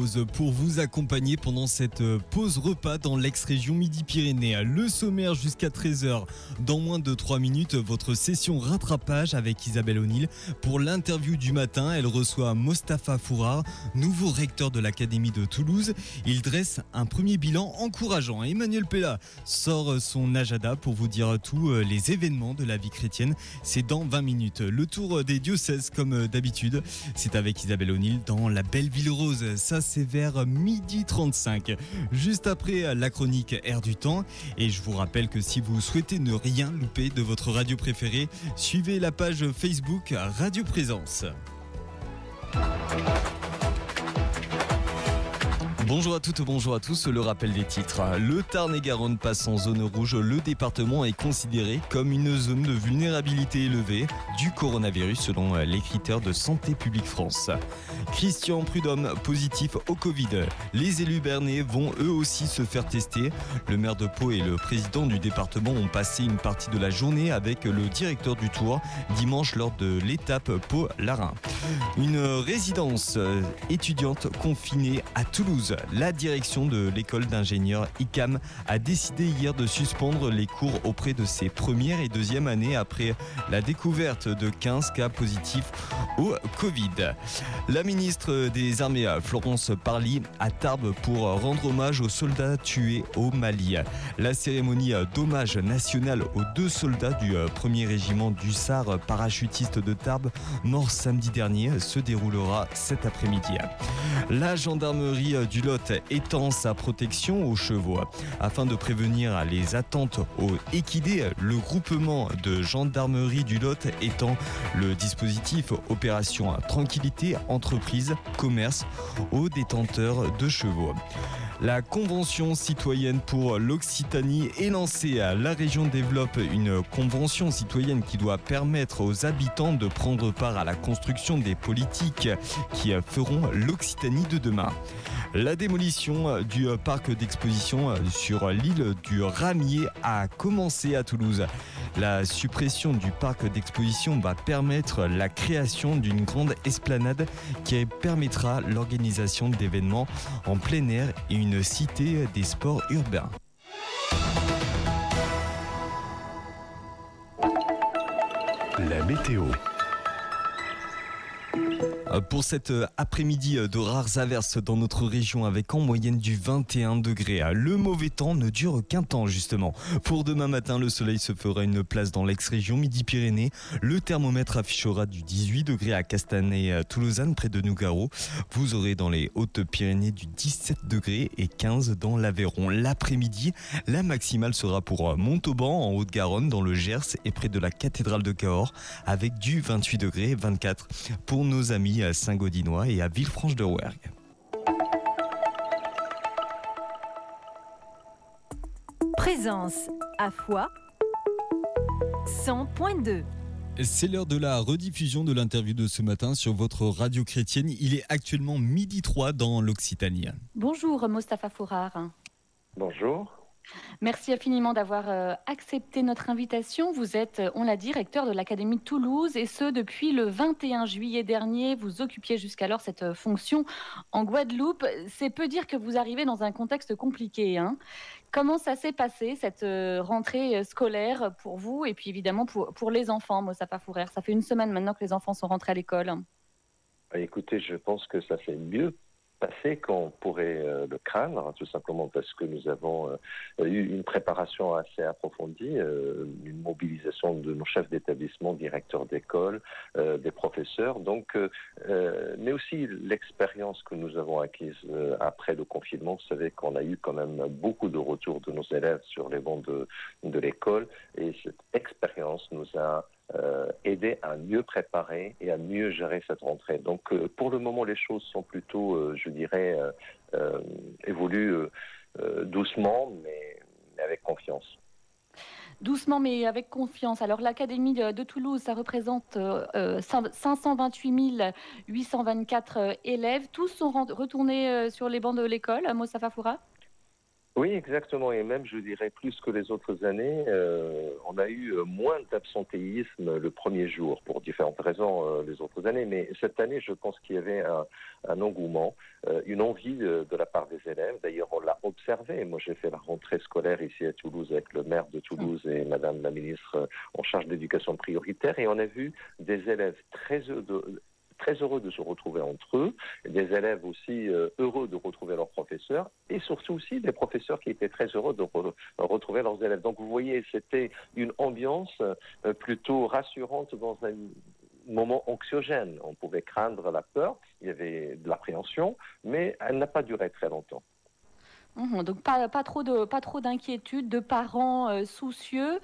Rose pour vous accompagner pendant cette pause repas dans l'ex-région Midi-Pyrénées. Le sommaire jusqu'à 13h. Dans moins de 3 minutes, votre session rattrapage avec Isabelle O'Neill. Pour l'interview du matin, elle reçoit Mostafa Fourar, nouveau recteur de l'Académie de Toulouse. Il dresse un premier bilan encourageant. Emmanuel Pella sort son agenda pour vous dire tous les événements de la vie chrétienne. C'est dans 20 minutes. Le tour des diocèses comme d'habitude. C'est avec Isabelle O'Neill dans la belle ville rose. Ça, c'est vers 12h35. Juste après la chronique Air du temps. Et je vous rappelle que si vous souhaitez ne rien louper de votre radio préférée, suivez la page Facebook Radio Présence. Bonjour à toutes, bonjour à tous, le rappel des titres. Le Tarn-et-Garonne passe en zone rouge. Le département est considéré comme une zone de vulnérabilité élevée du coronavirus selon les critères de Santé publique France. Christian Prudhomme, positif au Covid. Les élus bernais vont eux aussi se faire tester. Le maire de Pau et le président du département ont passé une partie de la journée avec le directeur du Tour dimanche lors de l'étape Pau-Larain. Une résidence étudiante confinée à Toulouse. La direction de l'école d'ingénieurs ICAM a décidé hier de suspendre les cours auprès de ses premières et deuxièmes années après la découverte de 15 cas positifs au Covid. La ministre des Armées, Florence Parly, à Tarbes pour rendre hommage aux soldats tués au Mali. La cérémonie d'hommage national aux 2 soldats du 1er régiment d'hussards parachutistes de Tarbes, morts samedi dernier, se déroulera cet après-midi. La gendarmerie du Lot étend sa protection aux chevaux. Afin de prévenir les attentes aux équidés, le groupement de gendarmerie du Lot étend le dispositif Opération Tranquillité Entreprise Commerce aux détenteurs de chevaux. La Convention citoyenne pour l'Occitanie est lancée. La région développe une convention citoyenne qui doit permettre aux habitants de prendre part à la construction des politiques qui feront l'Occitanie de demain. La démolition du parc d'exposition sur l'île du Ramier a commencé à Toulouse. La suppression du parc d'exposition va permettre la création d'une grande esplanade qui permettra l'organisation d'événements en plein air et une cité des sports urbains. La météo. Pour cet après-midi, de rares averses dans notre région avec en moyenne du 21 degrés. Le mauvais temps ne dure qu'un temps justement. Pour demain matin, le soleil se fera une place dans l'ex-région Midi-Pyrénées. Le thermomètre affichera du 18 degrés à Castanet-Tolosanne près de Nougaro. Vous aurez dans les Hautes-Pyrénées du 17 degrés et 15 dans l'Aveyron. L'après-midi, la maximale sera pour Montauban en Haute-Garonne dans le Gers et près de la cathédrale de Cahors avec du 28 degrés et 24 pour nos amis à Saint-Gaudinois et à Villefranche-de-Rouergue. Présence à Foix 100.2. C'est l'heure de la rediffusion de l'interview de ce matin sur votre radio chrétienne. Il est actuellement 12h03 dans l'Occitanie. Bonjour Mostafa Fourar. Bonjour. Merci infiniment d'avoir accepté notre invitation. Vous êtes, on l'a dit, recteur de l'Académie de Toulouse et ce depuis le 21 juillet dernier. Vous occupiez jusqu'alors cette fonction en Guadeloupe. C'est peu dire que vous arrivez dans un contexte compliqué. Comment ça s'est passé, cette rentrée scolaire pour vous et puis évidemment pour les enfants, Mostafa Fourar? Ça fait une semaine maintenant que les enfants sont rentrés à l'école. Écoutez, je pense que ça fait mieux passé qu'on pourrait le craindre, tout simplement parce que nous avons eu une préparation assez approfondie, une mobilisation de nos chefs d'établissement, directeurs d'école, des professeurs, donc, mais aussi l'expérience que nous avons acquise après le confinement. Vous savez qu'on a eu quand même beaucoup de retours de nos élèves sur les bancs de l'école, et cette expérience nous a aider à mieux préparer et à mieux gérer cette rentrée. Donc pour le moment, les choses sont plutôt, je dirais, évoluent doucement, mais avec confiance. Doucement mais avec confiance. Alors l'Académie de Toulouse, ça représente 528 824 élèves. Tous sont retournés sur les bancs de l'école, Mostafa Fourar? Oui, exactement. Et même, je dirais, plus que les autres années, on a eu moins d'absentéisme le premier jour pour différentes raisons les autres années. Mais cette année, je pense qu'il y avait un engouement, une envie de la part des élèves. D'ailleurs, on l'a observé. Moi, j'ai fait la rentrée scolaire ici à Toulouse avec le maire de Toulouse et Madame la ministre en charge de l'éducation prioritaire. Et on a vu des élèves très heureux de se retrouver entre eux, des élèves aussi heureux de retrouver leurs professeurs, et surtout aussi des professeurs qui étaient très heureux de retrouver leurs élèves. Donc vous voyez, c'était une ambiance plutôt rassurante dans un moment anxiogène. On pouvait craindre la peur, il y avait de l'appréhension, mais elle n'a pas duré très longtemps. Donc pas trop d'inquiétude, de parents soucieux.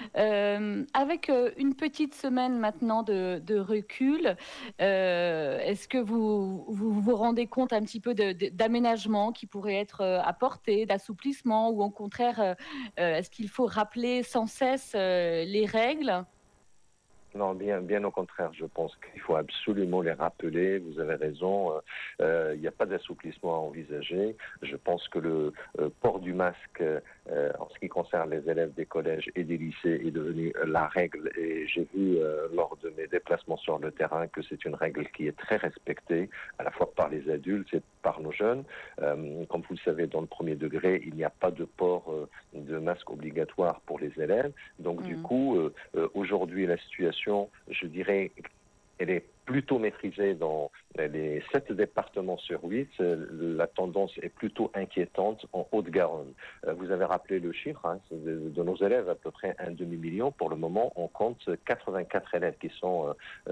Avec une petite semaine maintenant de recul, est-ce que vous rendez compte un petit peu d'aménagement qui pourrait être apporté, d'assouplissement, ou au contraire, est-ce qu'il faut rappeler sans cesse les règles? Non, bien au contraire, je pense qu'il faut absolument les rappeler. Vous avez raison, il n'y a pas d'assouplissement à envisager. Je pense que le port du masque, en ce qui concerne les élèves des collèges et des lycées, est devenu la règle. Et j'ai vu lors de mes déplacements sur le terrain que c'est une règle qui est très respectée, à la fois par les adultes et par nos jeunes. Comme vous le savez, dans le premier degré, il n'y a pas de port de masque obligatoire pour les élèves. Donc du coup, aujourd'hui, la situation, je dirais, elle est plutôt maîtrisée dans les 7 départements sur 8. La tendance est plutôt inquiétante en Haute-Garonne. Vous avez rappelé le chiffre de nos élèves, à peu près un demi-million. Pour le moment, on compte 84 élèves qui sont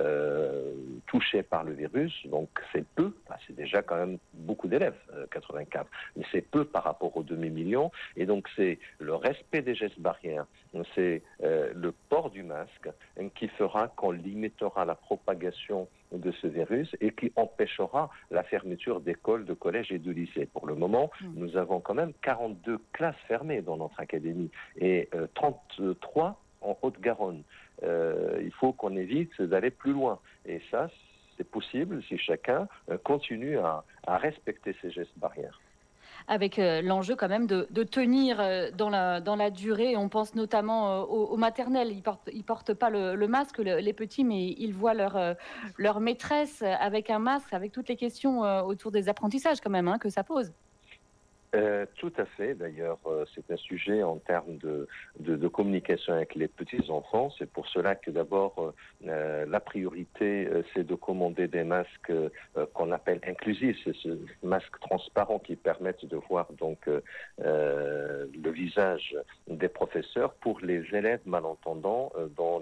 touchés par le virus. Donc c'est peu, c'est déjà quand même beaucoup d'élèves, 84. Mais c'est peu par rapport au demi-million. Et donc c'est le respect des gestes barrières, c'est le port du masque qui fera qu'on limitera la propagation de ce virus et qui empêchera la fermeture d'écoles, de collèges et de lycées. Pour le moment, nous avons quand même 42 classes fermées dans notre académie et 33 en Haute-Garonne. Il faut qu'on évite d'aller plus loin. Et ça, c'est possible si chacun continue à respecter ces gestes barrières. Avec l'enjeu quand même de tenir dans la durée. On pense notamment aux maternelles. Ils portent pas le masque, les petits, mais ils voient leur maîtresse avec un masque, avec toutes les questions autour des apprentissages quand même que ça pose. Tout à fait. D'ailleurs, c'est un sujet en termes de communication avec les petits-enfants. C'est pour cela que d'abord, la priorité, c'est de commander des masques qu'on appelle inclusifs. C'est ce masque transparent qui permettent de voir donc le visage des professeurs pour les élèves malentendants dans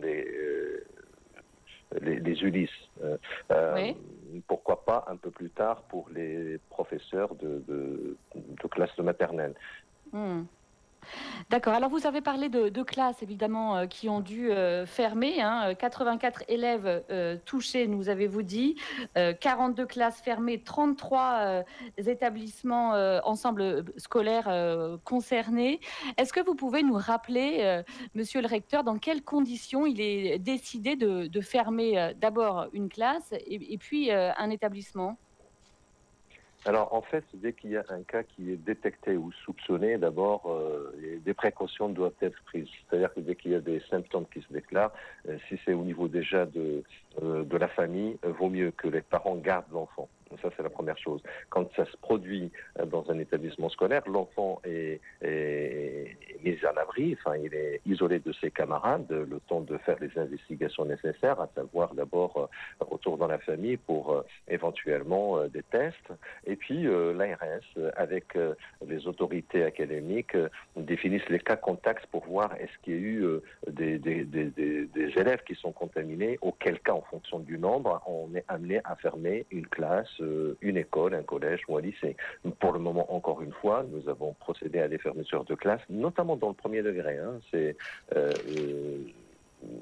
les ULIS. Oui. Pourquoi pas un peu plus tard pour les professeurs de classe de maternelle. D'accord. Alors, vous avez parlé de classes, évidemment, qui ont dû fermer. 84 élèves touchés, nous avez-vous dit. 42 classes fermées, 33 établissements ensemble scolaires concernés. Est-ce que vous pouvez nous rappeler, monsieur le recteur, dans quelles conditions il est décidé de fermer d'abord une classe et puis un établissement? Alors, en fait, dès qu'il y a un cas qui est détecté ou soupçonné, d'abord, des précautions doivent être prises. C'est-à-dire que dès qu'il y a des symptômes qui se déclarent, si c'est au niveau déjà de la famille, vaut mieux que les parents gardent l'enfant. Ça, c'est la première chose. Quand ça se produit dans un établissement scolaire, l'enfant est mis à l'abri, enfin, il est isolé de ses camarades, le temps de faire les investigations nécessaires, à savoir d'abord retour dans la famille pour éventuellement des tests. Et puis l'ARS, avec les autorités académiques, définissent les cas contacts pour voir est-ce qu'il y a eu des élèves qui sont contaminés, auquel cas, en fonction du nombre, on est amené à fermer une classe, une école, un collège ou un lycée. Pour le moment, encore une fois, nous avons procédé à des fermetures de classes, notamment dans le premier degré. C'est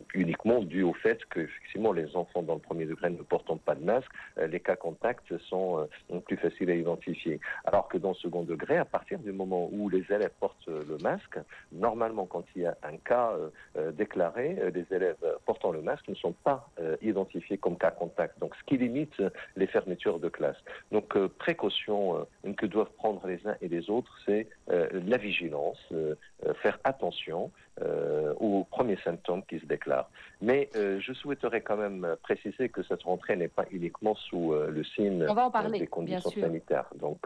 uniquement dû au fait qu'effectivement les enfants dans le premier degré ne portant pas de masque, les cas contacts sont plus faciles à identifier. Alors que dans le second degré, à partir du moment où les élèves portent le masque, normalement quand il y a un cas déclaré, les élèves portant le masque ne sont pas identifiés comme cas contact. Donc ce qui limite les fermetures de classe. Donc précaution que doivent prendre les uns et les autres, c'est la vigilance, faire attention aux premiers symptômes qui se déclarent. Mais je souhaiterais quand même préciser que cette rentrée n'est pas uniquement sous le signe des conditions sanitaires. Donc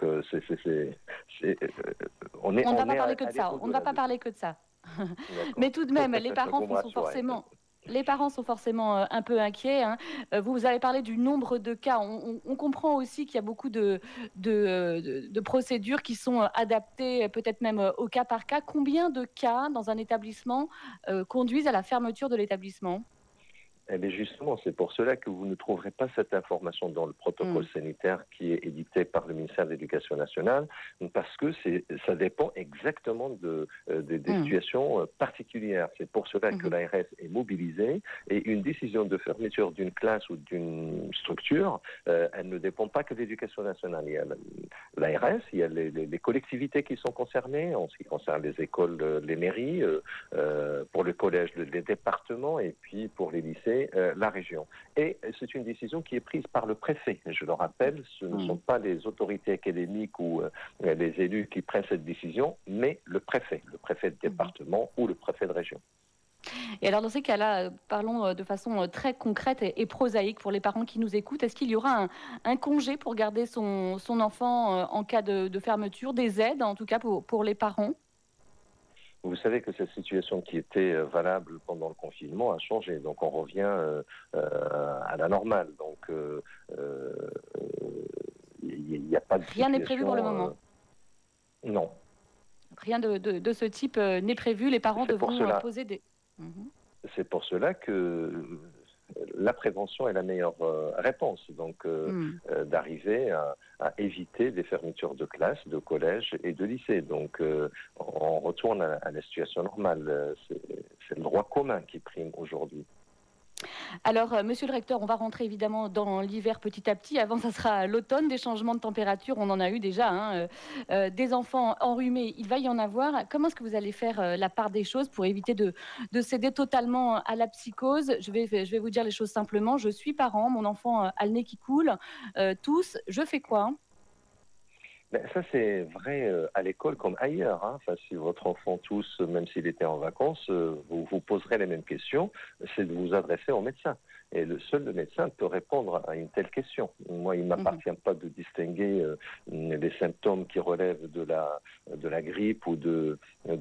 on ne va pas parler que de ça. On ne va pas parler que de ça. Mais tout de même, les parents sont forcément un peu inquiets. Hein. Vous avez parlé du nombre de cas. On comprend aussi qu'il y a beaucoup de procédures qui sont adaptées, peut-être même au cas par cas. Combien de cas dans un établissement conduisent à la fermeture de l'établissement ? Eh bien justement, c'est pour cela que vous ne trouverez pas cette information dans le protocole sanitaire qui est édité par le ministère de l'Éducation nationale, parce que ça dépend exactement des situations particulières. C'est pour cela que l'ARS est mobilisée et une décision de fermeture d'une classe ou d'une structure, elle ne dépend pas que de l'Éducation nationale. Il y a l'ARS, il y a les collectivités qui sont concernées, en ce qui concerne les écoles, les mairies, pour le collège, les départements et puis pour les lycées, la région. Et c'est une décision qui est prise par le préfet. Je le rappelle, ce ne sont pas les autorités académiques ou les élus qui prennent cette décision, mais le préfet de département ou le préfet de région. Et alors dans ces cas-là, parlons de façon très concrète et prosaïque pour les parents qui nous écoutent. Est-ce qu'il y aura un congé pour garder son enfant en cas de fermeture, des aides en tout cas pour les parents ? Vous savez que cette situation qui était valable pendant le confinement a changé, donc on revient à la normale. Donc il n'y a pas de Rien n'est prévu pour le moment. Non. Rien de ce type n'est prévu. Les parents devront poser des... C'est pour cela que la prévention est la meilleure réponse. Donc, d'arriver à éviter des fermetures de classes, de collèges et de lycées. Donc, on retourne à la situation normale. C'est le droit commun qui prime aujourd'hui. Alors, monsieur le recteur, on va rentrer évidemment dans l'hiver petit à petit. Avant, ça sera l'automne, des changements de température. On en a eu déjà. Hein. Des enfants enrhumés, il va y en avoir. Comment est-ce que vous allez faire la part des choses pour éviter de céder totalement à la psychose ? Je vais vous dire les choses simplement. Je suis parent, mon enfant a le nez qui coule, tous. Je fais quoi ? Ça, c'est vrai à l'école comme ailleurs. Hein. Enfin, si votre enfant tousse, même s'il était en vacances, vous vous poserez les mêmes questions, c'est de vous adresser au médecin. Et seul le médecin peut répondre à une telle question. Moi, il ne m'appartient pas de distinguer les symptômes qui relèvent de la grippe ou du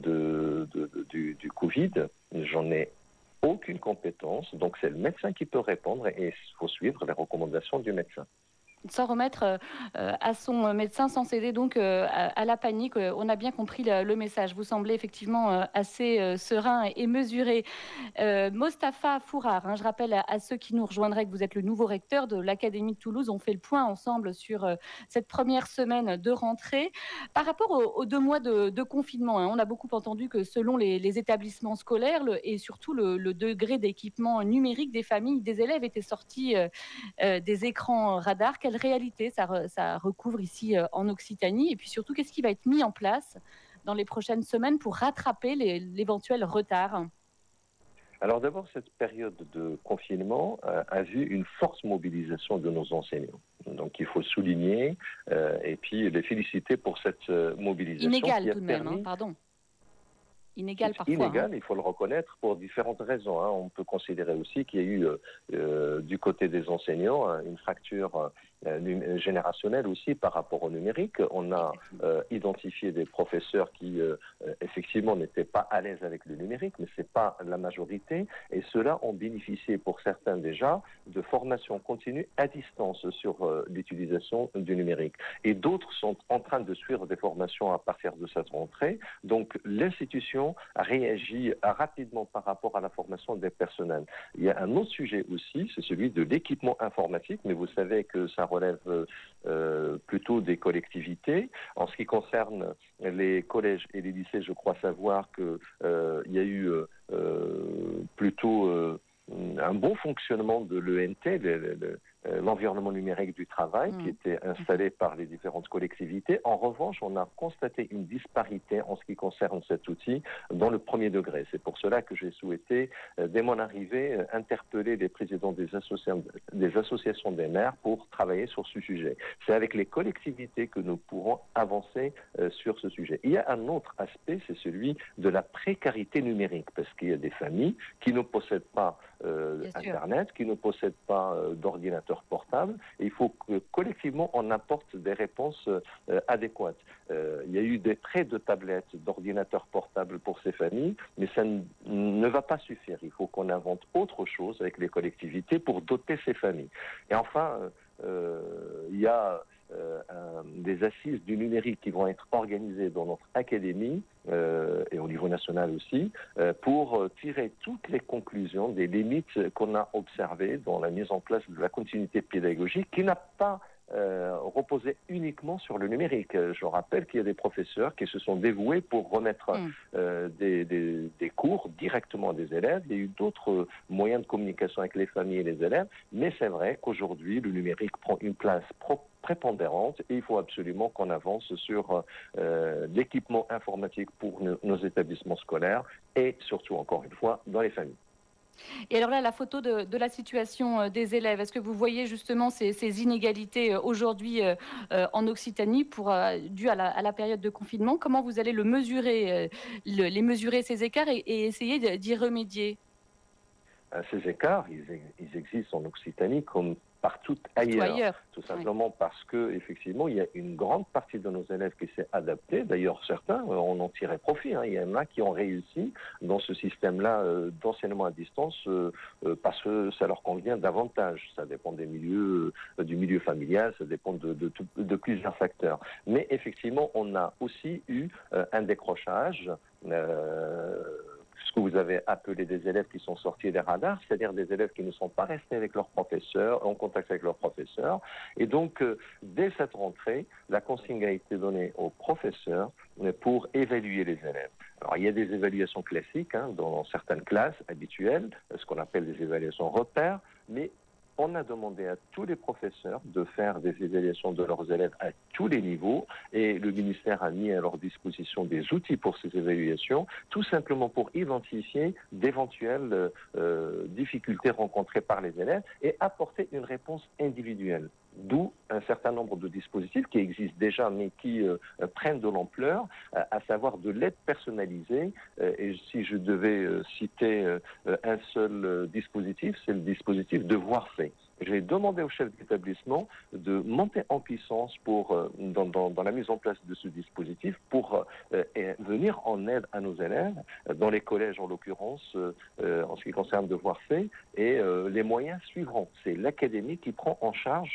Covid. J'en ai aucune compétence, donc c'est le médecin qui peut répondre et il faut suivre les recommandations du médecin. Sans remettre à son médecin, sans céder donc à la panique. On a bien compris le message. Vous semblez effectivement assez serein et mesuré. Mostafa Fourard, je rappelle à ceux qui nous rejoindraient que vous êtes le nouveau recteur de l'Académie de Toulouse. On fait le point ensemble sur cette première semaine de rentrée. Par rapport aux 2 mois de confinement, on a beaucoup entendu que selon les établissements scolaires et surtout le degré d'équipement numérique des familles, des élèves étaient sortis des écrans radars. Quelle réalité ça recouvre ici en Occitanie ? Et puis surtout, qu'est-ce qui va être mis en place dans les prochaines semaines pour rattraper l'éventuel retard ? Alors d'abord, cette période de confinement a vu une forte mobilisation de nos enseignants. Donc il faut souligner et puis les féliciter pour cette mobilisation. Inégale tout de même, pardon. Inégal parfois. Inégal, il faut le reconnaître pour différentes raisons. On peut considérer aussi qu'il y a eu du côté des enseignants une fracture générationnelle aussi par rapport au numérique. On a identifié des professeurs qui effectivement n'étaient pas à l'aise avec le numérique, mais c'est pas la majorité. Et ceux-là ont bénéficié pour certains déjà de formations continues à distance sur l'utilisation du numérique. Et d'autres sont en train de suivre des formations à partir de cette rentrée. Donc l'institution a réagi rapidement par rapport à la formation des personnels. Il y a un autre sujet aussi, c'est celui de l'équipement informatique, mais vous savez que ça relève plutôt des collectivités. En ce qui concerne les collèges et les lycées, je crois savoir qu'il y a eu plutôt un bon fonctionnement de l'ENT, l'environnement numérique du travail, qui était installé par les différentes collectivités. En revanche, on a constaté une disparité en ce qui concerne cet outil dans le premier degré. C'est pour cela que j'ai souhaité, dès mon arrivée, interpeller les présidents des associations des maires pour travailler sur ce sujet. C'est avec les collectivités que nous pourrons avancer sur ce sujet. Il y a un autre aspect, c'est celui de la précarité numérique, parce qu'il y a des familles qui ne possèdent pas Internet, qui ne possèdent pas d'ordinateur portable, et il faut que collectivement on apporte des réponses adéquates. Il y a eu des prêts de tablettes, d'ordinateurs portables pour ces familles, mais ça ne va pas suffire. Il faut qu'on invente autre chose avec les collectivités pour doter ces familles. Et enfin, il y a des assises du numérique qui vont être organisées dans notre académie et au niveau national aussi, pour tirer toutes les conclusions des limites qu'on a observées dans la mise en place de la continuité pédagogique qui n'a pas reposé uniquement sur le numérique. Je rappelle qu'il y a des professeurs qui se sont dévoués pour remettre des cours directement à des élèves. Il y a eu d'autres moyens de communication avec les familles et les élèves, mais c'est vrai qu'aujourd'hui, le numérique prend une place prépondérante et il faut absolument qu'on avance sur l'équipement informatique pour nos établissements scolaires et surtout, encore une fois, dans les familles. Et alors là, la photo de la situation des élèves, est-ce que vous voyez justement ces inégalités aujourd'hui en Occitanie dues à la période de confinement? Comment vous allez mesurer ces écarts et essayer d'y remédier? Ces écarts, ils existent en Occitanie comme partout ailleurs. Tout simplement parce que effectivement, il y a une grande partie de nos élèves qui s'est adaptée. D'ailleurs, certains en ont tiré profit. Il y en a qui ont réussi dans ce système-là d'enseignement à distance parce que ça leur convient davantage. Ça dépend des milieux, du milieu familial, ça dépend de plusieurs facteurs. Mais effectivement, on a aussi eu un décrochage. Ce que vous avez appelé des élèves qui sont sortis des radars, c'est-à-dire des élèves qui ne sont pas restés avec leurs professeurs, en contact avec leurs professeurs. Et donc, dès cette rentrée, la consigne a été donnée aux professeurs pour évaluer les élèves. Alors, il y a des évaluations classiques dans certaines classes habituelles, ce qu'on appelle des évaluations repères, mais on a demandé à tous les professeurs de faire des évaluations de leurs élèves à tous les niveaux et le ministère a mis à leur disposition des outils pour ces évaluations, tout simplement pour identifier d'éventuelles difficultés rencontrées par les élèves et apporter une réponse individuelle. D'où un certain nombre de dispositifs qui existent déjà mais qui prennent de l'ampleur, à savoir de l'aide personnalisée. Et si je devais citer un seul dispositif, c'est le dispositif Devoir fait. J'ai demandé au chef d'établissement de monter en puissance dans la mise en place de ce dispositif pour venir en aide à nos élèves, dans les collèges en l'occurrence, en ce qui concerne Devoir fait, et les moyens suivront. C'est l'académie qui prend en charge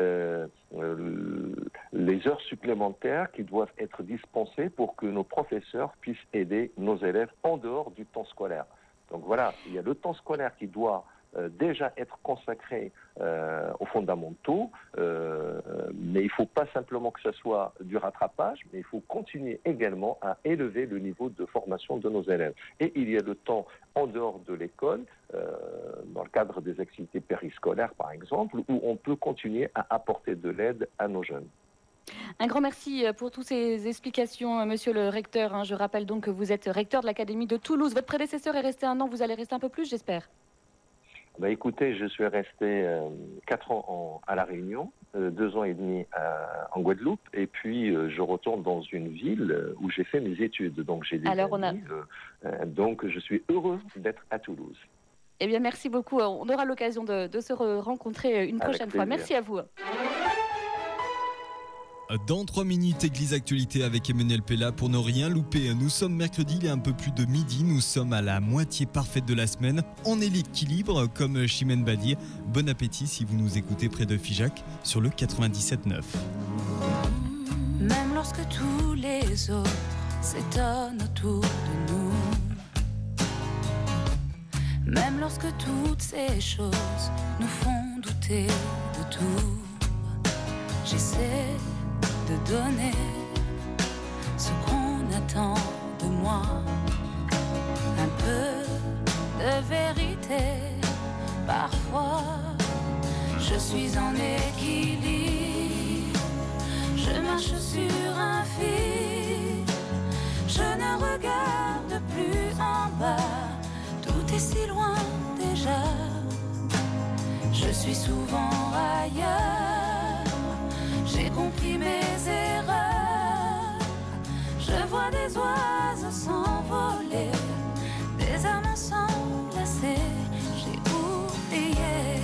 les heures supplémentaires qui doivent être dispensées pour que nos professeurs puissent aider nos élèves en dehors du temps scolaire. Donc voilà, il y a le temps scolaire qui doit déjà être consacré aux fondamentaux, mais il ne faut pas simplement que ce soit du rattrapage, mais il faut continuer également à élever le niveau de formation de nos élèves. Et il y a le temps en dehors de l'école, dans le cadre des activités périscolaires par exemple, où on peut continuer à apporter de l'aide à nos jeunes. Un grand merci pour toutes ces explications, monsieur le recteur. Je rappelle donc que vous êtes recteur de l'Académie de Toulouse. Votre prédécesseur est resté 1 an, vous allez rester un peu plus, j'espère. Écoutez, je suis resté 4 ans à La Réunion, 2 ans et demi en Guadeloupe, et puis je retourne dans une ville où j'ai fait mes études. Donc j'ai des amis, donc je suis heureux d'être à Toulouse. Eh bien, merci beaucoup. On aura l'occasion de se rencontrer une prochaine fois. Merci à vous. Dans 3 minutes, Église Actualité avec Emmanuel Pella pour ne rien louper. Nous sommes mercredi, il est un peu plus de midi. Nous sommes à la moitié parfaite de la semaine. On est l'équilibre, comme Chimène Badi. Bon appétit si vous nous écoutez près de Figeac sur le 97.9. Même lorsque tous les autres s'étonnent autour de nous, même lorsque toutes ces choses nous font douter de tout, j'essaie de donner ce qu'on attend de moi, un peu de vérité Parfois, je suis en équilibre. Je marche sur un fil. Je ne regarde plus en bas. Tout est si loin déjà. Je suis souvent ailleurs. J'ai compris mes erreurs. Je vois des oiseaux s'envoler, des âmes s'enlacer. J'ai oublié.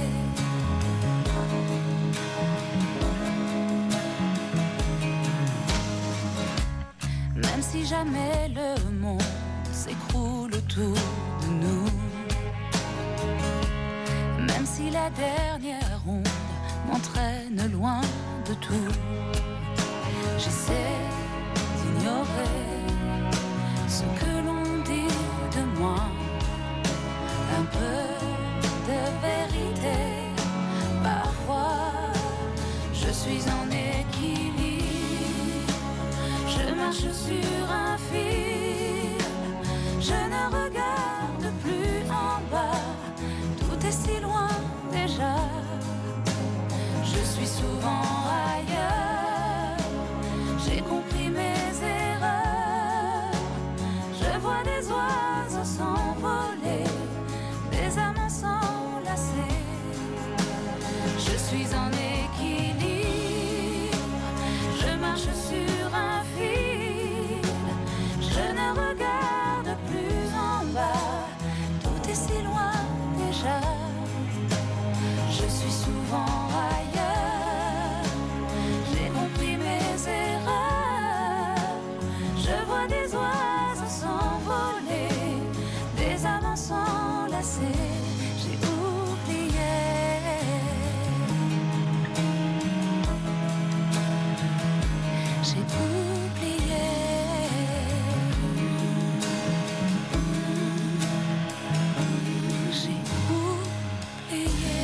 Même si jamais le monde s'écroule autour de nous, même si la dernière onde m'entraîne loin de tout, j'essaie d'ignorer ce que l'on dit de moi. Un peu de vérité. Parfois, je suis en équilibre. Je marche sur un fil. Je ne regarde plus en bas. Tout est si loin déjà. Je suis souvent ailleurs. J'ai compris mes erreurs. Je vois des oiseaux s'envoler, des âmes s'enlacer. Je suis en équilibre. Je marche sur un fil. Je ne regarde plus en bas. Tout est si loin déjà. Je suis souvent ailleurs. J'ai compris mes erreurs. Je vois des oiseaux s'envoler, des âmes s'enlacer. J'ai oublié. J'ai oublié. J'ai oublié.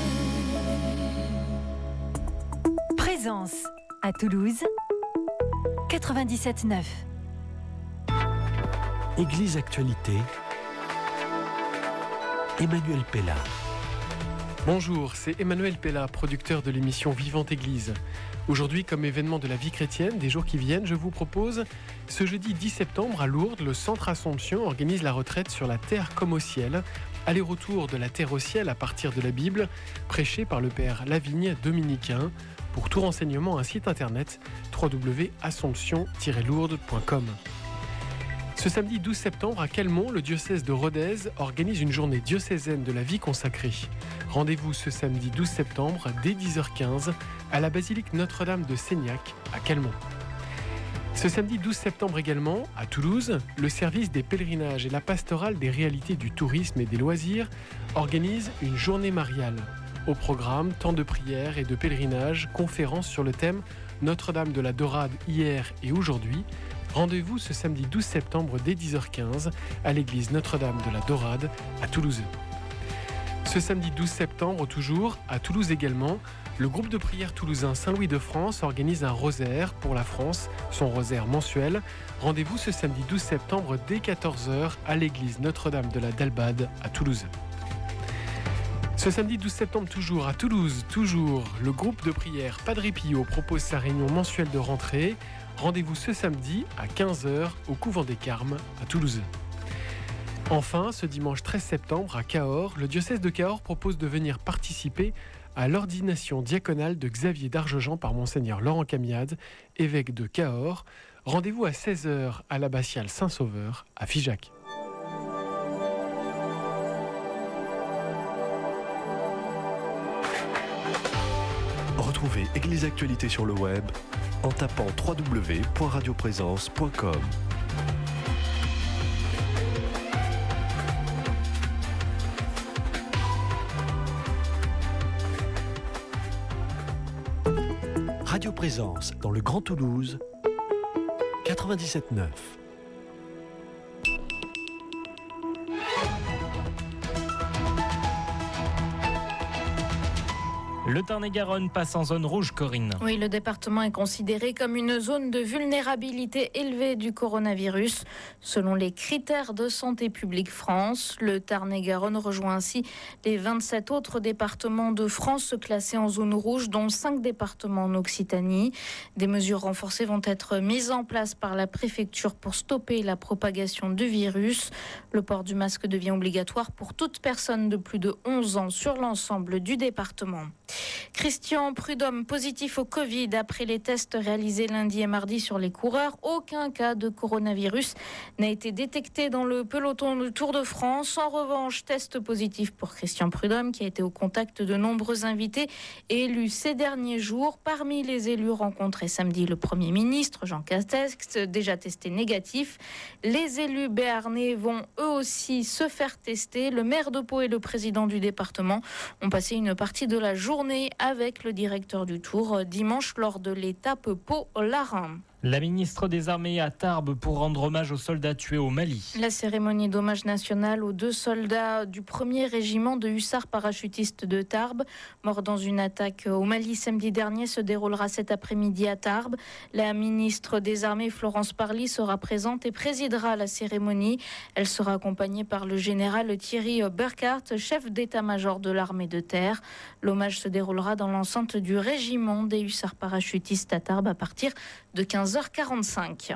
Présence à Toulouse 97.9. Église Actualité, Emmanuel Pella. Bonjour, c'est Emmanuel Pella, producteur de l'émission Vivante Église. Aujourd'hui, comme événement de la vie chrétienne des jours qui viennent, je vous propose ce jeudi 10 septembre à Lourdes, le Centre Assomption organise la retraite sur la terre comme au ciel. Aller-retour de la terre au ciel à partir de la Bible, prêché par le père Lavigne, dominicain. Pour tout renseignement, un site internet www.assomption-lourdes.com. Ce samedi 12 septembre à Calmont, le diocèse de Rodez organise une journée diocésaine de la vie consacrée. Rendez-vous ce samedi 12 septembre dès 10h15 à la basilique Notre-Dame de Seignac à Calmont. Ce samedi 12 septembre également, à Toulouse, le service des pèlerinages et la pastorale des réalités du tourisme et des loisirs organise une journée mariale. Au programme, temps de prière et de pèlerinage, conférences sur le thème Notre-Dame de la Dorade hier et aujourd'hui. Rendez-vous ce samedi 12 septembre dès 10h15 à l'église Notre-Dame de la Dorade à Toulouse. Ce samedi 12 septembre toujours, à Toulouse également, le groupe de prière toulousain Saint-Louis de France organise un rosaire pour la France, son rosaire mensuel. Rendez-vous ce samedi 12 septembre dès 14h à l'église Notre-Dame de la Dalbade à Toulouse. Ce samedi 12 septembre toujours à Toulouse, le groupe de prière Padre Pio propose sa réunion mensuelle de rentrée. Rendez-vous ce samedi à 15h au couvent des Carmes à Toulouse. Enfin, ce dimanche 13 septembre à Cahors, le diocèse de Cahors propose de venir participer à l'ordination diaconale de Xavier d'Argejean par Monseigneur Laurent Camiade, évêque de Cahors. Rendez-vous à 16h à l'abbatiale Saint-Sauveur à Figeac. Retrouvez Église Actualité sur le web en tapant www.radioprésence.com. Radio Présence dans le Grand Toulouse 97.9. Le Tarn-et-Garonne passe en zone rouge, Corinne. Oui, le département est considéré comme une zone de vulnérabilité élevée du coronavirus. Selon les critères de Santé publique France, le Tarn-et-Garonne rejoint ainsi les 27 autres départements de France classés en zone rouge, dont 5 départements en Occitanie. Des mesures renforcées vont être mises en place par la préfecture pour stopper la propagation du virus. Le port du masque devient obligatoire pour toute personne de plus de 11 ans sur l'ensemble du département. Christian Prudhomme positif au Covid après les tests réalisés lundi et mardi sur les coureurs. Aucun cas de coronavirus n'a été détecté dans le peloton du Tour de France. En revanche, test positif pour Christian Prudhomme qui a été au contact de nombreux invités et élus ces derniers jours. Parmi les élus rencontrés samedi, le Premier ministre Jean Castex, déjà testé négatif. Les élus béarnais vont eux aussi se faire tester. Le maire de Pau et le président du département ont passé une partie de la journée avec le directeur du Tour dimanche lors de l'étape Pau-Larain. La ministre des Armées à Tarbes pour rendre hommage aux soldats tués au Mali. La cérémonie d'hommage national aux 2 soldats du 1er régiment de hussards parachutistes de Tarbes, morts dans une attaque au Mali samedi dernier, se déroulera cet après-midi à Tarbes. La ministre des Armées, Florence Parly, sera présente et présidera la cérémonie. Elle sera accompagnée par le général Thierry Burkhardt, chef d'état-major de l'armée de terre. L'hommage se déroulera dans l'enceinte du régiment des hussards parachutistes à Tarbes à partir de 15h45.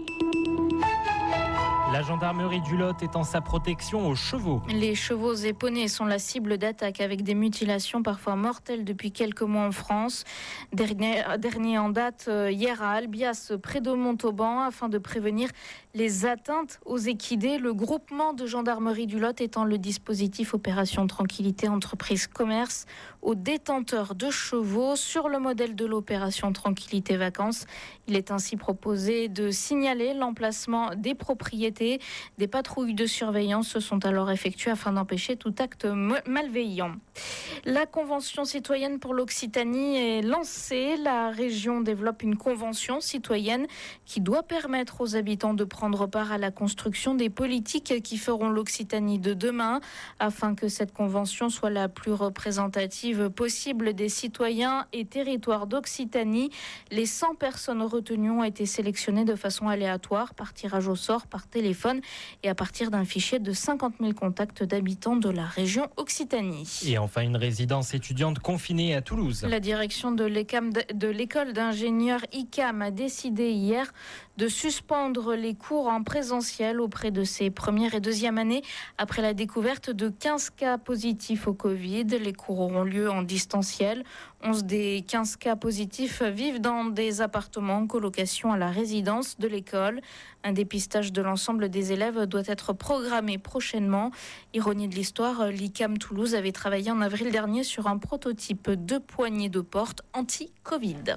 La gendarmerie du Lot étend sa protection aux chevaux. Les chevaux et poneys sont la cible d'attaques avec des mutilations parfois mortelles depuis quelques mois en France. Dernier en date hier à Albias, près de Montauban, afin de prévenir les atteintes aux équidés. Le groupement de gendarmerie du Lot étend le dispositif Opération Tranquillité Entreprise Commerce aux détenteurs de chevaux sur le modèle de l'opération Tranquillité Vacances. Il est ainsi proposé de signaler l'emplacement des propriétés. Des patrouilles de surveillance se sont alors effectuées afin d'empêcher tout acte malveillant. La Convention citoyenne pour l'Occitanie est lancée. La région développe une convention citoyenne qui doit permettre aux habitants de prendre part à la construction des politiques qui feront l'Occitanie de demain. Afin que cette convention soit la plus représentative possible des citoyens et territoires d'Occitanie, les 100 personnes retenues ont été sélectionnées de façon aléatoire par tirage au sort, par téléphone et à partir d'un fichier de 50 000 contacts d'habitants de la région Occitanie. Et enfin, une résidence étudiante confinée à Toulouse. La direction de l'école d'ingénieurs ICAM a décidé hier de suspendre les cours en présentiel auprès de ses premières et deuxième années après la découverte de 15 cas positifs au Covid. Les cours auront lieu en distanciel. 11 des 15 cas positifs vivent dans des appartements en colocation à la résidence de l'école. Un dépistage de l'ensemble des élèves doit être programmé prochainement. Ironie de l'histoire, l'ICAM Toulouse avait travaillé en avril dernier sur un prototype de poignée de porte anti-Covid.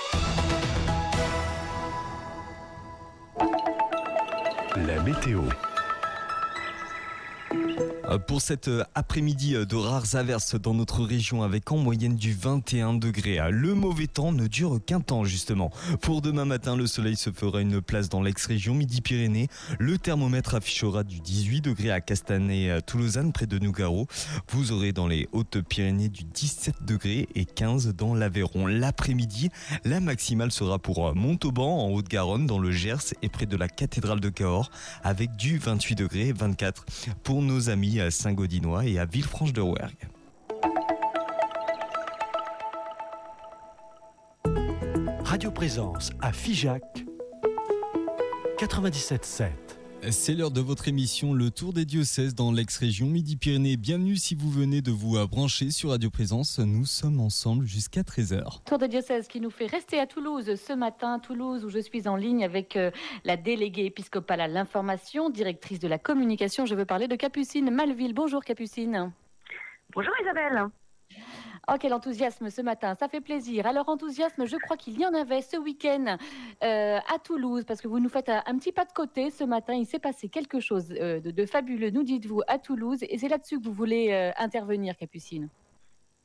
La météo. Pour cet après-midi, de rares averses dans notre région avec en moyenne du 21 degrés. Le mauvais temps ne dure qu'un temps justement. Pour demain matin, le soleil se fera une place dans l'ex-région Midi-Pyrénées. Le thermomètre affichera du 18 degrés à Castanet-Toulousaine près de Nougaro. Vous aurez dans les Hautes-Pyrénées du 17 degrés et 15 dans l'Aveyron. L'après-midi, la maximale sera pour Montauban en Haute-Garonne, dans le Gers et près de la cathédrale de Cahors avec du 28 degrés et 24 pour nos amis à Saint-Gaudinois et à Villefranche-de-Rouergue. Radio Présence à Figeac 97.7. C'est l'heure de votre émission Le Tour des diocèses dans l'ex-région Midi-Pyrénées. Bienvenue si vous venez de vous brancher sur Radio Présence. Nous sommes ensemble jusqu'à 13h. Tour des diocèses qui nous fait rester à Toulouse ce matin. Toulouse où je suis en ligne avec la déléguée épiscopale à l'information, directrice de la communication. Je veux parler de Capucine Malville. Bonjour Capucine. Bonjour Isabelle. Oh, quel enthousiasme ce matin, ça fait plaisir. Alors enthousiasme, je crois qu'il y en avait ce week-end à Toulouse, parce que vous nous faites un petit pas de côté ce matin. Il s'est passé quelque chose de fabuleux, nous dites-vous, à Toulouse. Et c'est là-dessus que vous voulez intervenir, Capucine.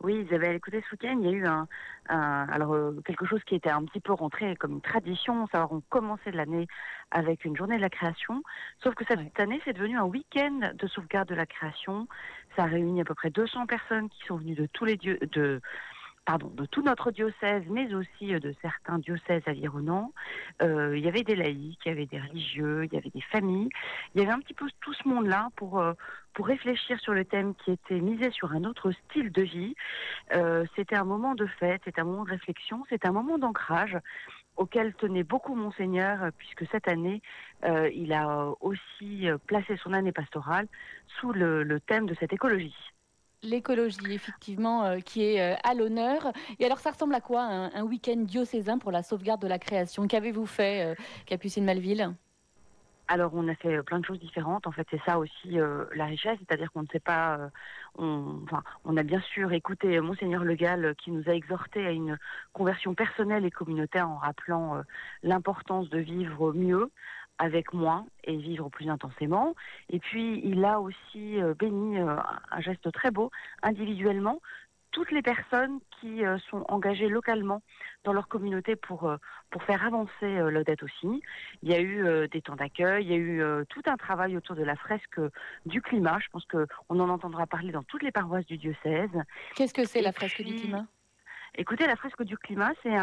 Oui, Isabelle, écoutez, ce week-end, il y a eu quelque chose qui était un petit peu rentré comme une tradition, savoir on commençait l'année avec une journée de la création, sauf que cette année, c'est devenu un week-end de sauvegarde de la création. Ça a réuni à peu près 200 personnes qui sont venues de tous les de tout notre diocèse, mais aussi de certains diocèses environnants. Il y avait des laïcs, il y avait des religieux, il y avait des familles. Il y avait un petit peu tout ce monde-là pour réfléchir sur le thème qui était misé sur un autre style de vie. C'était un moment de fête, c'était un moment de réflexion, c'était un moment d'ancrage auquel tenait beaucoup Monseigneur, puisque cette année, il a aussi placé son année pastorale sous le thème de cette écologie. L'écologie, effectivement, qui est à l'honneur. Et alors, ça ressemble à quoi un week-end diocésain pour la sauvegarde de la création? Qu'avez-vous fait, Capucine Malville? Alors, on a fait plein de choses différentes. En fait, c'est ça aussi la richesse, c'est-à-dire qu'on ne sait pas. On a bien sûr écouté Monseigneur Le Gall qui nous a exhortés à une conversion personnelle et communautaire en rappelant l'importance de vivre mieux, avec moins et vivre plus intensément. Et puis, il a aussi béni un geste très beau, individuellement, toutes les personnes qui sont engagées localement dans leur communauté pour faire avancer Laudato Si. Il y a eu des temps d'accueil, il y a eu tout un travail autour de la fresque du climat. Je pense qu'on en entendra parler dans toutes les paroisses du diocèse. Qu'est-ce que c'est la fresque du climat? Écoutez, la fresque du climat, c'est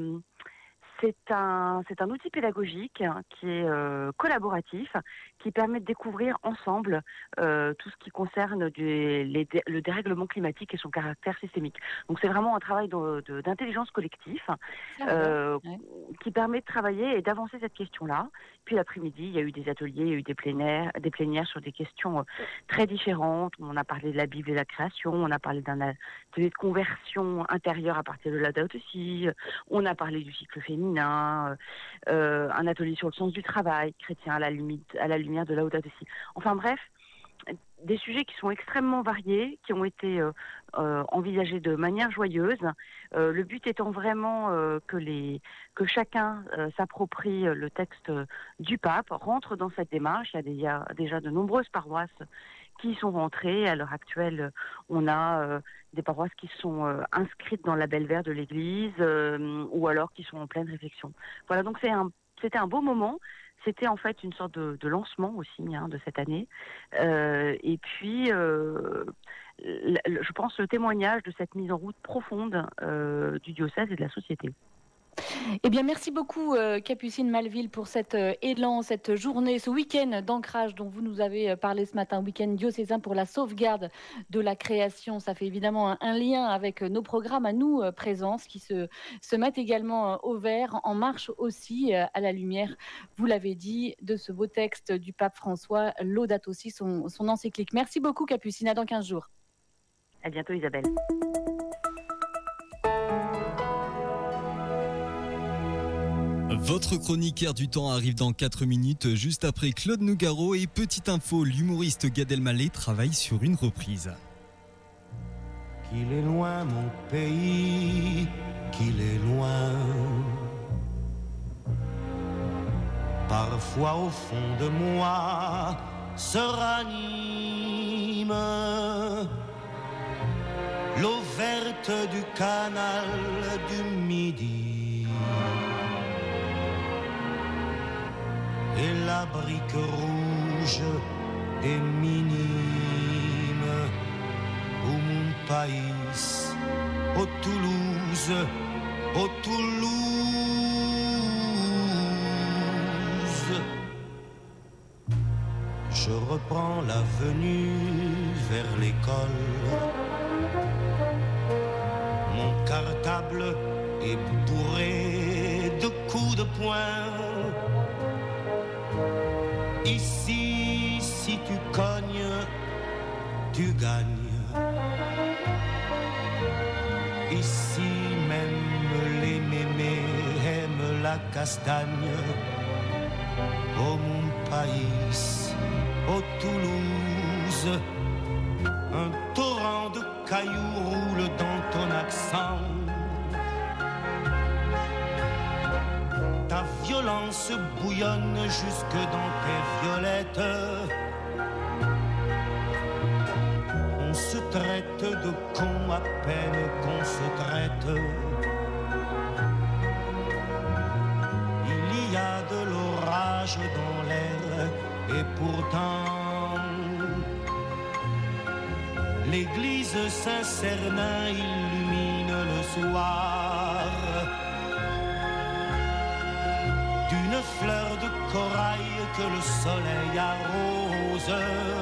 un outil pédagogique qui est collaboratif, qui permet de découvrir ensemble tout ce qui concerne le dérèglement climatique et son caractère systémique. Donc c'est vraiment un travail d'intelligence collective qui permet de travailler et d'avancer cette question-là. Puis l'après-midi, il y a eu des ateliers, il y a eu des plénières sur des questions très différentes. On a parlé de la Bible et de la création, on a parlé d'un atelier de conversion intérieure à partir de Laudato Si, on a parlé du cycle féminin, un atelier sur le sens du travail chrétien à la lumière de Laudato Si. Enfin bref, des sujets qui sont extrêmement variés, qui ont été envisagés de manière joyeuse. Le but étant vraiment que chacun s'approprie le texte du pape, rentre dans cette démarche. Il y a déjà de nombreuses paroisses qui sont rentrées. À l'heure actuelle, on a des paroisses qui sont inscrites dans le label vert de l'Église ou alors qui sont en pleine réflexion. Voilà, donc c'était un beau moment. C'était en fait une sorte de lancement aussi de cette année. Et puis, je pense le témoignage de cette mise en route profonde du diocèse et de la société. Eh bien, merci beaucoup, Capucine Malville, pour cet élan, cette journée, ce week-end d'ancrage dont vous nous avez parlé ce matin, week-end diocésain pour la sauvegarde de la création. Ça fait évidemment un lien avec nos programmes à nous, Présence, qui se mettent également au vert, en marche aussi, à la lumière, vous l'avez dit, de ce beau texte du pape François, Laudato Si, son encyclique. Merci beaucoup, Capucine, à dans 15 jours. À bientôt, Isabelle. Votre chroniqueur du temps arrive dans 4 minutes, juste après Claude Nougaro. Et petite info, l'humoriste Gad Elmaleh travaille sur une reprise. Qu'il est loin mon pays, qu'il est loin. Parfois au fond de moi se ranime l'eau verte du canal du Midi. Et la brique rouge des minimes, au mon pays, au Toulouse, au Toulouse. Je reprends l'avenue vers l'école. Mon cartable est bourré de coups de poing. Ici, si tu cognes, tu gagnes. Ici, même les mémés aiment la castagne. Au mon pays, au Toulouse, un torrent de cailloux roule dans ton accent. Ta violence bouillonne jusque dans tes violettes. On se traite de con à peine qu'on se traite. Il y a de l'orage dans l'air et pourtant l'église Saint-Cernin illumine le soir d'une fleur de corail que le soleil arrose.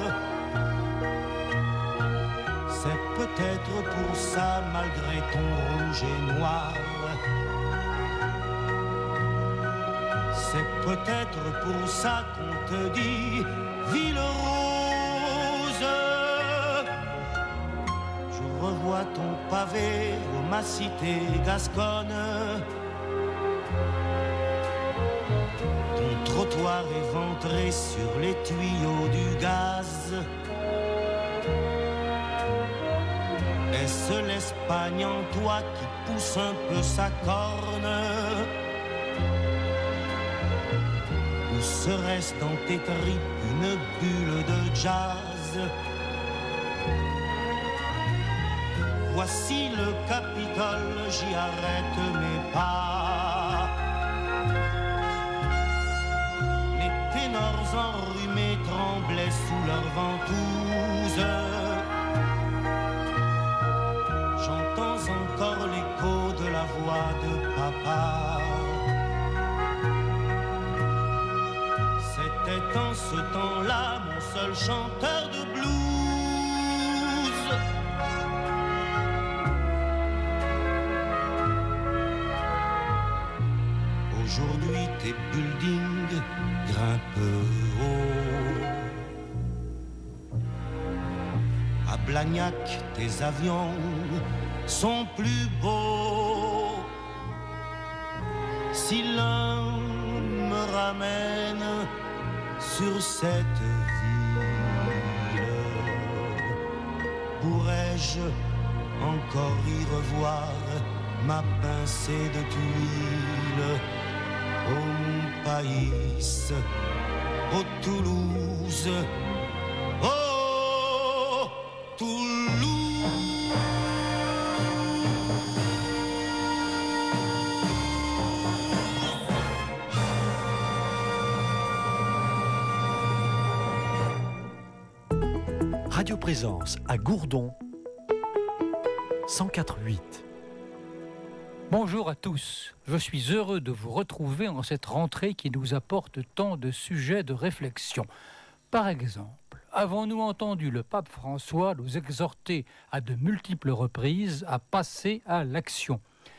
C'est peut-être pour ça, malgré ton rouge et noir, c'est peut-être pour ça qu'on te dit ville rose. Je revois ton pavé ô ma cité gasconne, ton trottoir éventré sur les tuyaux du gaz. Est-ce l'Espagne en toi qui pousse un peu sa corne? Ou serait-ce dans tes tripes une bulle de jazz? Voici le Capitole, j'y arrête mes pas. Les ténors enrhumés tremblaient sous leurs ventouses. J'entends encore l'écho de la voix de papa. C'était en ce temps-là mon seul chanteur de blues. Aujourd'hui tes buildings grimpent haut. À Blagnac tes avions sont plus beaux. Si l'un me ramène sur cette ville, pourrais-je encore y revoir ma pincée de tuiles? Ô mon pays, ô Toulouse, ô Toulouse. Radio Présence à Gourdon 104.8. Bonjour à tous, je suis heureux de vous retrouver en cette rentrée qui nous apporte tant de sujets de réflexion. Par exemple, avons-nous entendu le pape François nous exhorter à de multiples reprises à passer à l'action?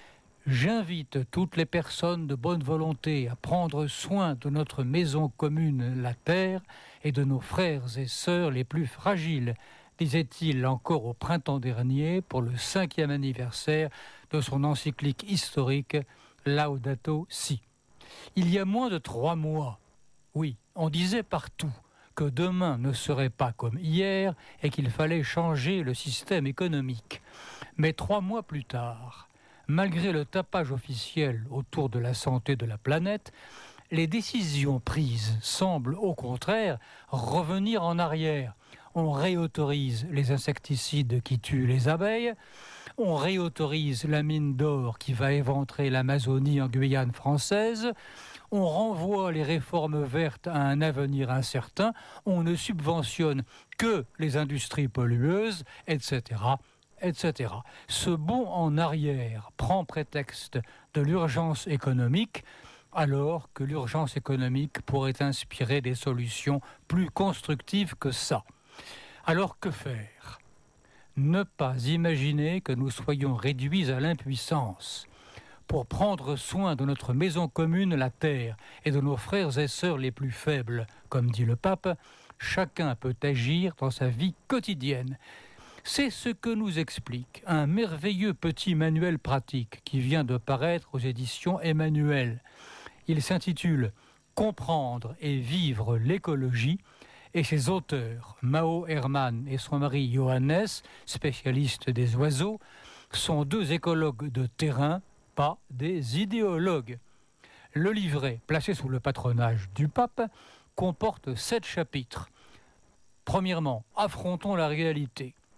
J'invite toutes les personnes de bonne volonté à prendre soin de notre maison commune, la Terre, et de nos frères et sœurs les plus fragiles, disait-il encore au printemps dernier pour le 5e anniversaire de son encyclique historique Laudato Si. Il y a moins de 3 mois, oui, on disait partout que demain ne serait pas comme hier et qu'il fallait changer le système économique. Mais 3 mois plus tard, malgré le tapage officiel autour de la santé de la planète, les décisions prises semblent au contraire revenir en arrière. On réautorise les insecticides qui tuent les abeilles, on réautorise la mine d'or qui va éventrer l'Amazonie en Guyane française, on renvoie les réformes vertes à un avenir incertain, on ne subventionne que les industries pollueuses, etc., etc. Ce bond en arrière prend prétexte de l'urgence économique, alors que l'urgence économique pourrait inspirer des solutions plus constructives que ça. Alors que faire? Ne pas imaginer que nous soyons réduits à l'impuissance. Pour prendre soin de notre maison commune, la Terre, et de nos frères et sœurs les plus faibles, comme dit le pape, chacun peut agir dans sa vie quotidienne. C'est ce que nous explique un merveilleux petit manuel pratique qui vient de paraître aux éditions Emmanuel. Il s'intitule « Comprendre et vivre l'écologie » et ses auteurs, Mao Hermann et son mari Johannes, spécialistes des oiseaux, sont 2 écologues de terrain, pas des idéologues. Le livret, placé sous le patronage du pape, comporte 7 chapitres. Premièrement, affrontons la réalité.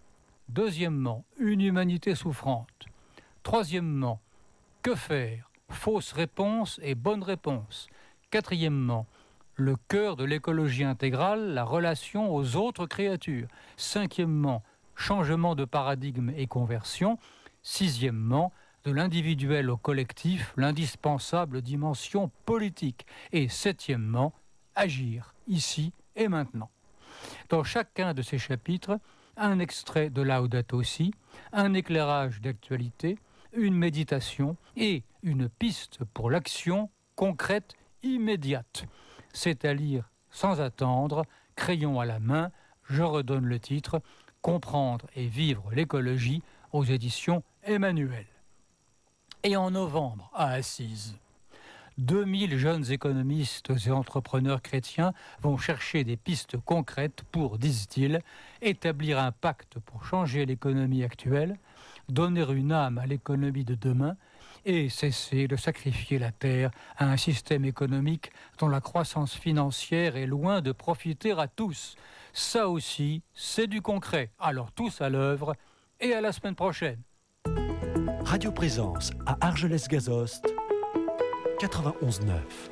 Deuxièmement, une humanité souffrante. Troisièmement, que faire? Fausse réponse et bonne réponse. Quatrièmement, le cœur de l'écologie intégrale, la relation aux autres créatures. Cinquièmement, changement de paradigme et conversion. Sixièmement, de l'individuel au collectif, l'indispensable dimension politique. Et septièmement, agir, ici et maintenant. Dans chacun de ces chapitres, un extrait de Laudato Si, un éclairage d'actualité, une méditation et une piste pour l'action concrète immédiate. C'est à lire sans attendre, crayon à la main. Je redonne le titre « Comprendre et vivre l'écologie » aux éditions Emmanuel. Et en novembre, à Assise, 2000 jeunes économistes et entrepreneurs chrétiens vont chercher des pistes concrètes pour, disent-ils, établir un pacte pour changer l'économie actuelle, donner une âme à l'économie de demain et cesser de sacrifier la terre à un système économique dont la croissance financière est loin de profiter à tous. Ça aussi, c'est du concret. Alors tous à l'œuvre et à la semaine prochaine. Radio Présence à Argelès-Gazost, 91.9.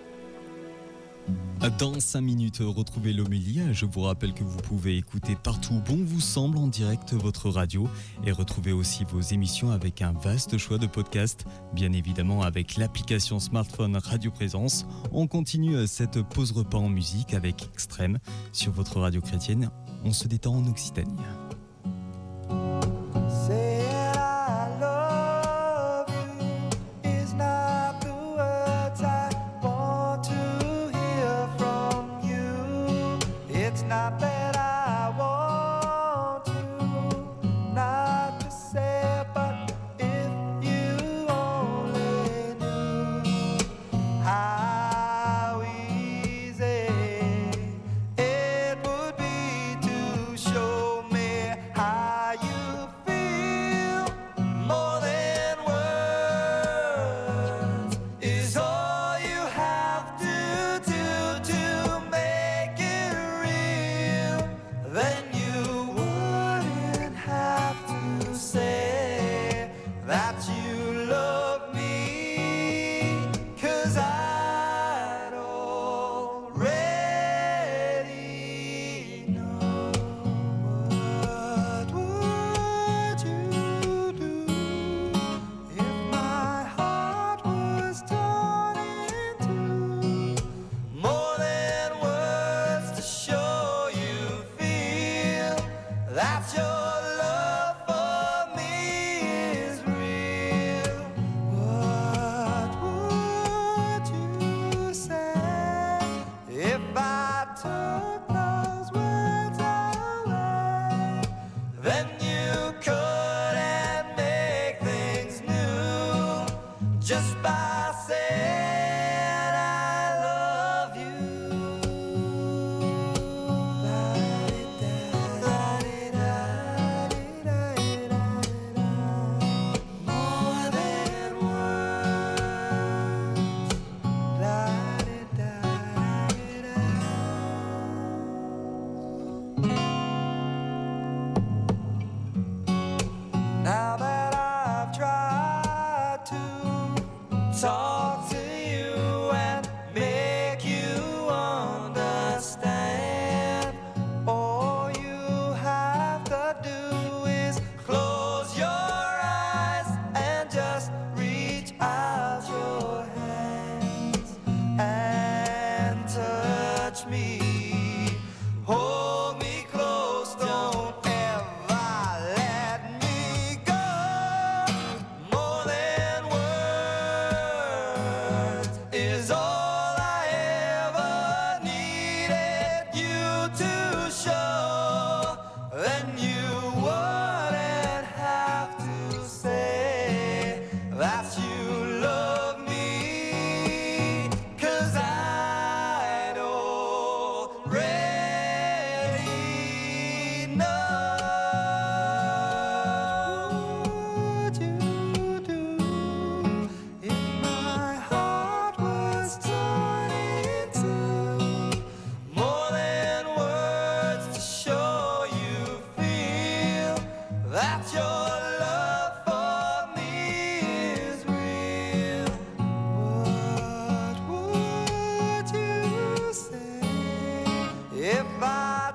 Dans 5 minutes, retrouvez l'homélie. Je vous rappelle que vous pouvez écouter partout où bon vous semble en direct votre radio et retrouver aussi vos émissions avec un vaste choix de podcasts, bien évidemment avec l'application smartphone Radio Présence. On continue cette pause repas en musique avec Extrême sur votre radio chrétienne. On se détend en Occitanie.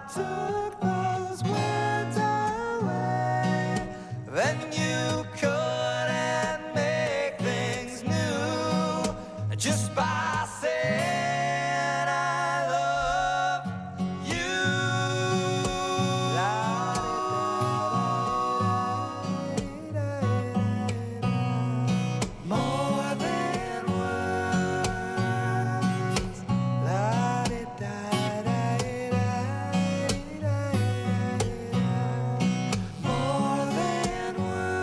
took those words away, then you couldn't make things new just by saying I love you. More than words. More than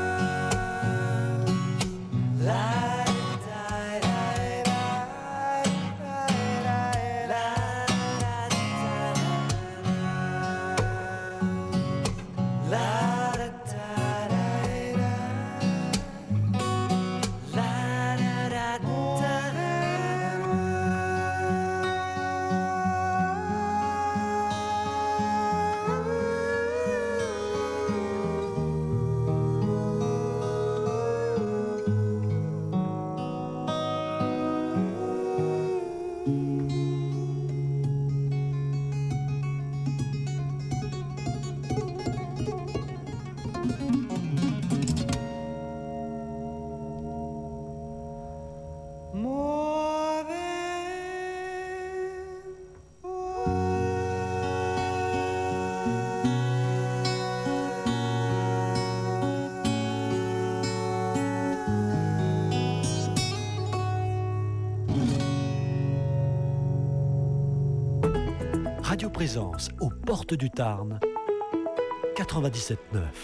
Radio Présence aux portes du Tarn, 97.9.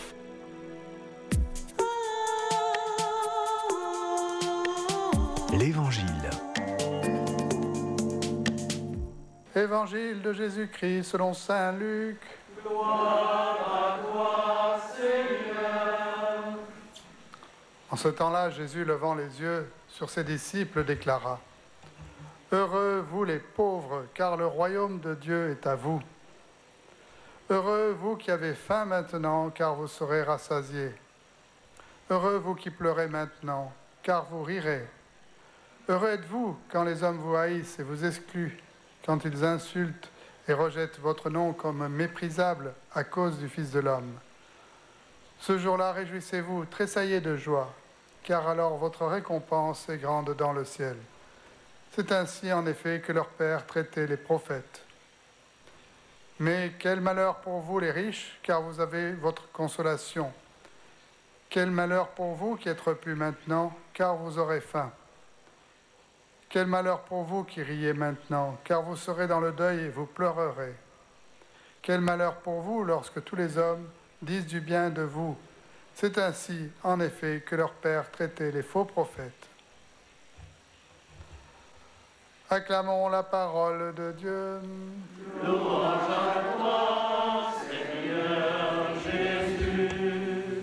L'Évangile. Évangile de Jésus-Christ selon saint Luc. Gloire à toi, Seigneur. En ce temps-là, Jésus, levant les yeux sur ses disciples, déclara : Heureux vous les pauvres, car le royaume de Dieu est à vous. Heureux vous qui avez faim maintenant, car vous serez rassasiés. Heureux vous qui pleurez maintenant, car vous rirez. Heureux êtes-vous quand les hommes vous haïssent et vous excluent, quand ils insultent et rejettent votre nom comme méprisable à cause du Fils de l'homme. Ce jour-là, réjouissez-vous, tressaillez de joie, car alors votre récompense est grande dans le ciel. C'est ainsi, en effet, que leur père traitait les prophètes. Mais quel malheur pour vous, les riches, car vous avez votre consolation. Quel malheur pour vous qui êtes repus maintenant, car vous aurez faim. Quel malheur pour vous qui riez maintenant, car vous serez dans le deuil et vous pleurerez. Quel malheur pour vous lorsque tous les hommes disent du bien de vous. C'est ainsi, en effet, que leur père traitait les faux prophètes. Acclamons la parole de Dieu. Louange à toi, Seigneur Jésus.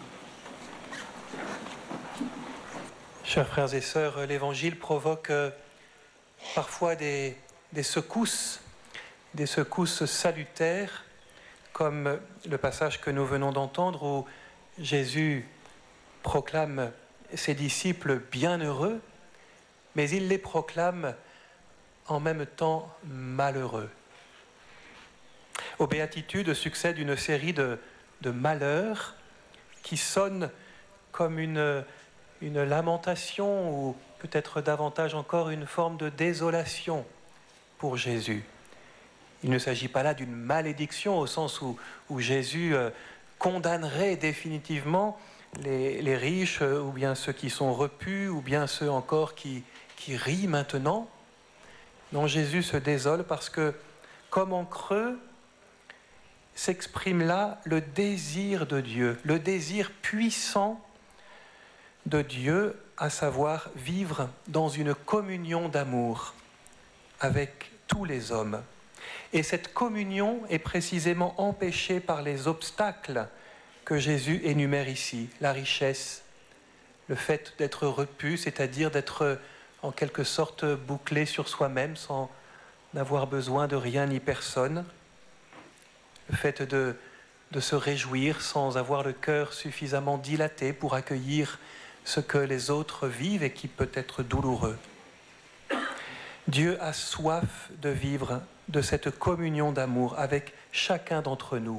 Chers frères et sœurs, l'Évangile provoque parfois des secousses salutaires, comme le passage que nous venons d'entendre où Jésus proclame ses disciples bienheureux, mais il les proclame en même temps malheureux. Aux béatitudes succède une série de malheurs qui sonnent comme une lamentation ou peut-être davantage encore une forme de désolation pour Jésus. Il ne s'agit pas là d'une malédiction au sens où Jésus condamnerait définitivement les riches ou bien ceux qui sont repus ou bien ceux encore qui rient maintenant. Non, Jésus se désole parce que, comme en creux, s'exprime là le désir de Dieu, le désir puissant de Dieu, à savoir vivre dans une communion d'amour avec tous les hommes. Et cette communion est précisément empêchée par les obstacles que Jésus énumère ici, la richesse, le fait d'être repu, c'est-à-dire d'être en quelque sorte bouclé sur soi-même sans n'avoir besoin de rien ni personne, le fait de se réjouir sans avoir le cœur suffisamment dilaté pour accueillir ce que les autres vivent et qui peut être douloureux. Dieu a soif de vivre de cette communion d'amour avec chacun d'entre nous.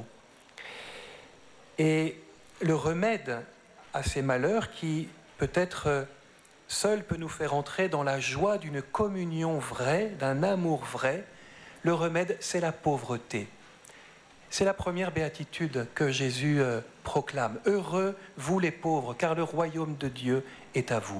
Et le remède à ces malheurs qui, peut-être seul, peut nous faire entrer dans la joie d'une communion vraie, d'un amour vrai, le remède, c'est la pauvreté. C'est la première béatitude que Jésus proclame. « Heureux, vous les pauvres, car le royaume de Dieu est à vous. »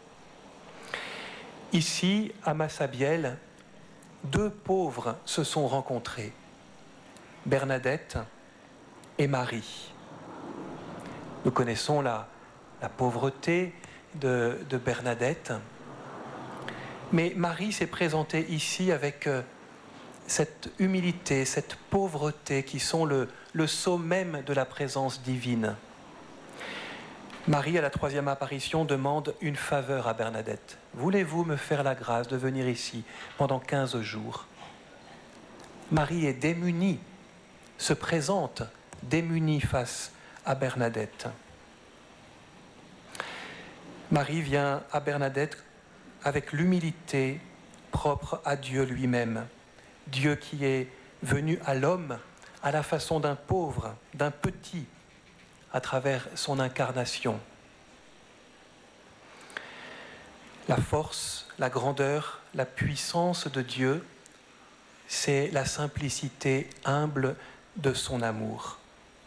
Ici, à Massabielle, 2 pauvres se sont rencontrés, Bernadette et Marie. Nous connaissons la pauvreté de Bernadette, mais Marie s'est présentée ici avec cette humilité, cette pauvreté qui sont le sceau même de la présence divine. Marie, à la 3e apparition, demande une faveur à Bernadette. « Voulez-vous me faire la grâce de venir ici pendant 15 jours ?» Marie est démunie, se présente démunie face à Bernadette. Marie vient à Bernadette avec l'humilité propre à Dieu lui-même. Dieu qui est venu à l'homme à la façon d'un pauvre, d'un petit, à travers son incarnation. La force, la grandeur, la puissance de Dieu, c'est la simplicité humble de son amour.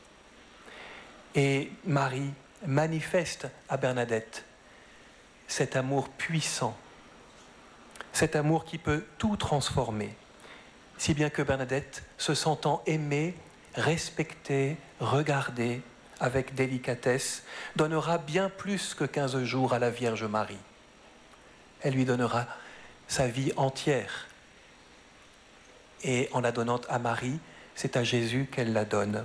Et Marie manifeste à Bernadette cet amour puissant, cet amour qui peut tout transformer, si bien que Bernadette, se sentant aimée, respectée, regardée avec délicatesse, donnera bien plus que 15 jours à la Vierge Marie. Elle lui donnera sa vie entière. Et en la donnant à Marie, c'est à Jésus qu'elle la donne.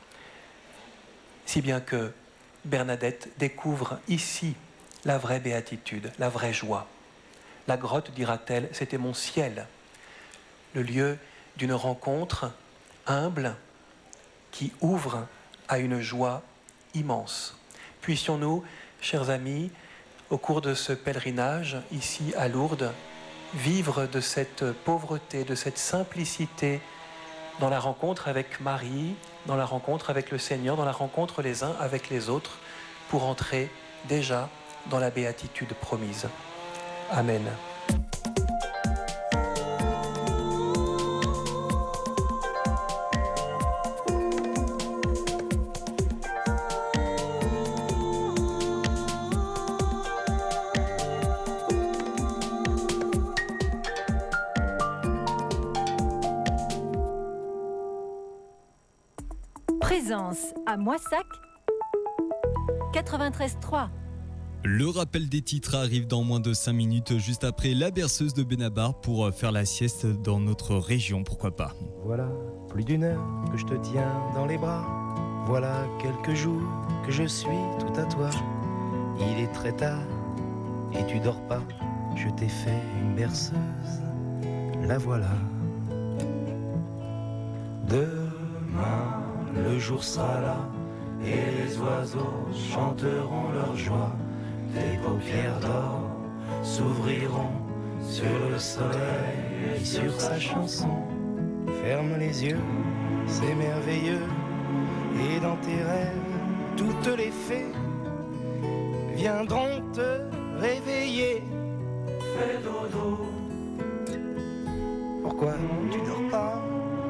Si bien que Bernadette découvre ici la vraie béatitude, la vraie joie. La grotte, dira-t-elle, c'était mon ciel, le lieu d'une rencontre humble qui ouvre à une joie immense. Puissions-nous, chers amis, au cours de ce pèlerinage, ici à Lourdes, vivre de cette pauvreté, de cette simplicité dans la rencontre avec Marie, dans la rencontre avec le Seigneur, dans la rencontre les uns avec les autres, pour entrer déjà dans la béatitude promise. Amen. Présence à Moissac, 93.3. Le rappel des titres arrive dans moins de 5 minutes, juste après la berceuse de Benabar pour faire la sieste dans notre région, pourquoi pas. Voilà plus d'1 heure que je te tiens dans les bras. Voilà quelques jours que je suis tout à toi. Il est très tard et tu dors pas. Je t'ai fait une berceuse, la voilà. Demain, le jour sera là et les oiseaux chanteront leur joie. Tes paupières d'or s'ouvriront sur le soleil et sur sa chanson. Ferme les yeux, c'est merveilleux. Et dans tes rêves, toutes les fées viendront te réveiller. Fais dodo. Pourquoi tu dors pas?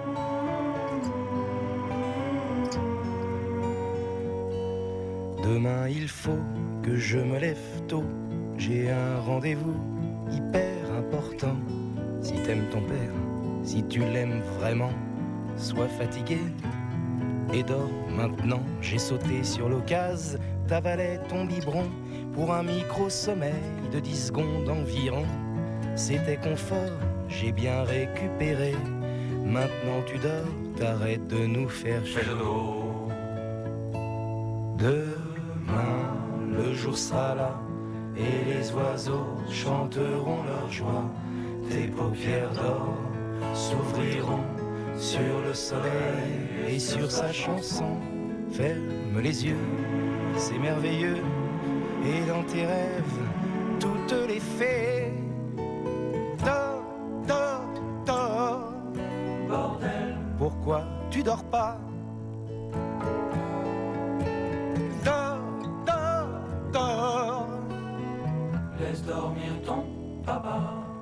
Demain il faut que je me lève tôt. J'ai un rendez-vous hyper important. Si t'aimes ton père, si tu l'aimes vraiment, sois fatigué et dors maintenant. J'ai sauté sur l'occasion, t'avalais ton biberon pour un micro-sommeil de 10 secondes environ. C'était confort, j'ai bien récupéré. Maintenant tu dors, t'arrêtes de nous faire chier. Demain, le jour sera là et les oiseaux chanteront leur joie. Tes paupières d'or s'ouvriront sur le soleil et sur sa chanson. Ferme les yeux, c'est merveilleux. Et dans tes rêves, toutes les fées dorment dors pas. Dors, dors, dors. Laisse dormir ton papa.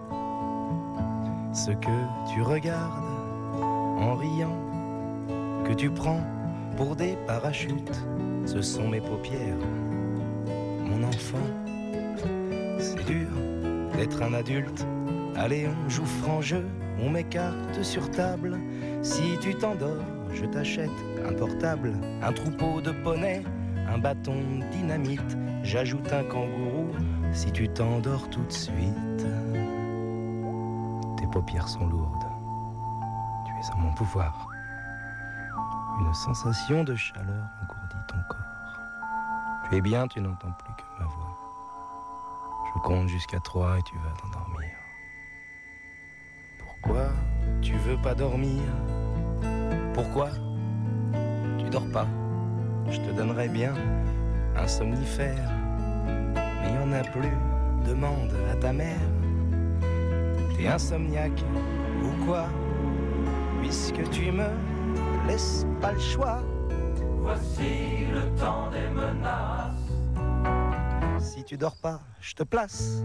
Ce que tu regardes en riant, que tu prends pour des parachutes, ce sont mes paupières, mon enfant. C'est dur d'être un adulte. Allez, on joue franc jeu, on met carte sur table. Si tu t'endors, je t'achète un portable, un troupeau de poneys, un bâton de dynamite. J'ajoute un kangourou si tu t'endors tout de suite. Tes paupières sont lourdes. Tu es en mon pouvoir. Une sensation de chaleur engourdit ton corps. Tu es bien, tu n'entends plus que ma voix. Je compte jusqu'à 3 et tu vas t'endormir. Pourquoi tu veux pas dormir? Pourquoi tu dors pas? Je te donnerais bien un somnifère, mais y en a plus, demande à ta mère. T'es insomniaque ou quoi? Puisque tu me laisses pas le choix. Voici le temps des menaces. Si tu dors pas, je te place.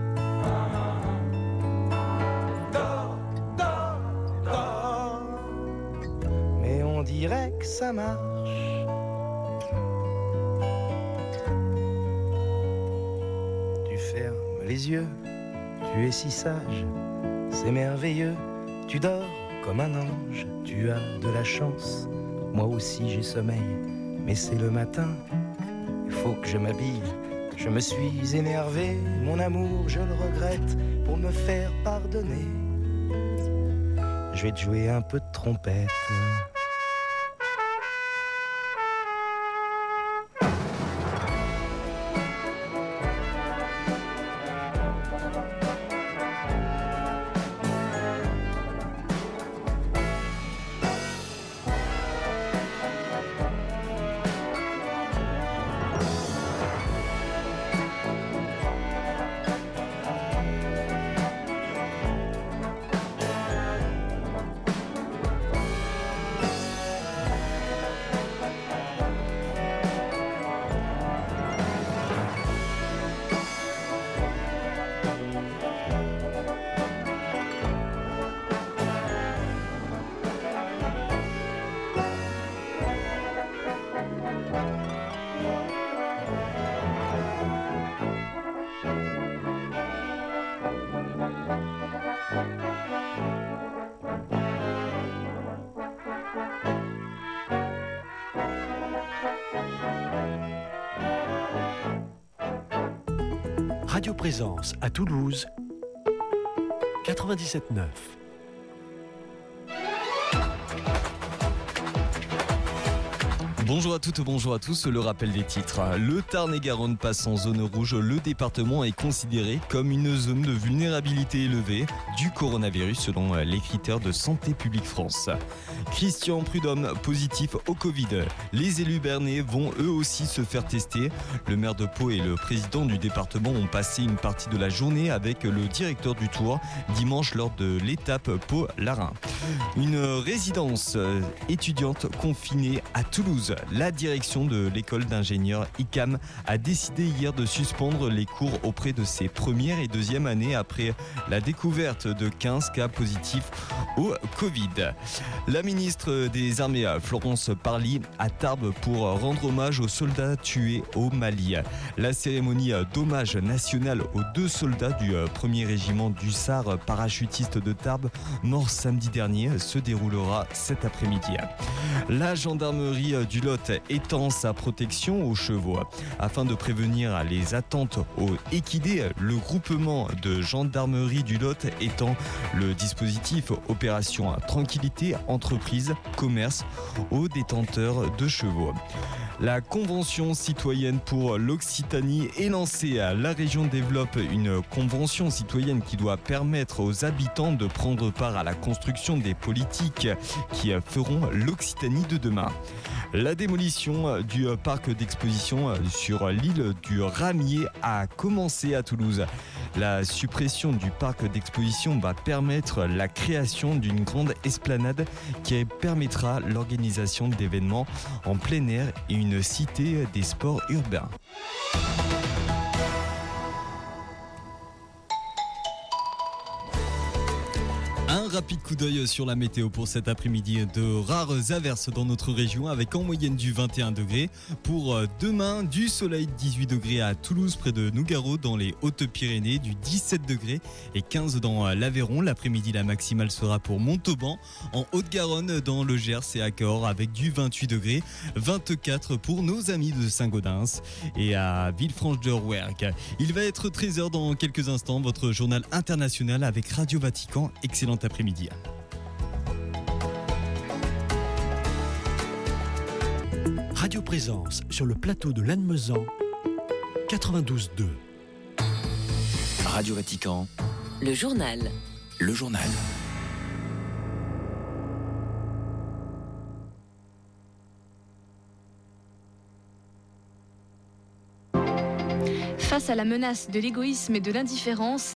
Dors, dors, dors. Mais on dirait que ça marche. Tu fermes les yeux, tu es si sage, c'est merveilleux. Tu dors comme un ange, tu as de la chance. Moi aussi j'ai sommeil, mais c'est le matin. Il faut que je m'habille. Je me suis énervé, mon amour, je le regrette. Pour me faire pardonner, je vais te jouer un peu de trompette. Radio Présence à Toulouse, 97.9. Bonjour à toutes, bonjour à tous, le rappel des titres. Le Tarn-et-Garonne passe en zone rouge. Le département est considéré comme une zone de vulnérabilité élevée du coronavirus selon les critères de Santé publique France. Christian Prudhomme, positif au Covid. Les élus bernais vont eux aussi se faire tester. Le maire de Pau et le président du département ont passé une partie de la journée avec le directeur du Tour dimanche lors de l'étape Pau-Larin. Une résidence étudiante confinée à Toulouse. La direction de l'école d'ingénieurs ICAM a décidé hier de suspendre les cours auprès de ses premières et deuxièmes années après la découverte de 15 cas positifs au Covid. La ministre des Armées, Florence Parly, à Tarbes pour rendre hommage aux soldats tués au Mali. La cérémonie d'hommage national aux 2 soldats du 1er régiment d'hussards parachutistes de Tarbes, morts samedi dernier, se déroulera cet après-midi. La gendarmerie du Lot étend sa protection aux chevaux. Afin de prévenir les attentes aux équidés, le groupement de gendarmerie du Lot étend le dispositif Opération Tranquillité Entreprise Commerce aux détenteurs de chevaux. La Convention citoyenne pour l'Occitanie est lancée. La région développe une convention citoyenne qui doit permettre aux habitants de prendre part à la construction des politiques qui feront l'Occitanie de demain. La démolition du parc d'exposition sur l'île du Ramier a commencé à Toulouse. La suppression du parc d'exposition va permettre la création d'une grande esplanade qui permettra l'organisation d'événements en plein air et une cité des sports urbains. Un rapide coup d'œil sur la météo pour cet après-midi. De rares averses dans notre région avec en moyenne du 21 degrés. Pour demain, du soleil, 18 degrés à Toulouse près de Nougaro dans les Hautes-Pyrénées, du 17 degrés et 15 dans l'Aveyron. L'après-midi, la maximale sera pour Montauban, en Haute-Garonne, dans le Gers et à Cahors avec du 28 degrés, 24 pour nos amis de Saint-Gaudens et à Villefranche-de-Rouergue. Il va être 13h dans quelques instants, votre journal international avec Radio Vatican. Excellent après-midi. Radio Présence sur le plateau de Lannemezan, 92.2. Radio Vatican. Le journal. Le journal. Face à la menace de l'égoïsme et de l'indifférence,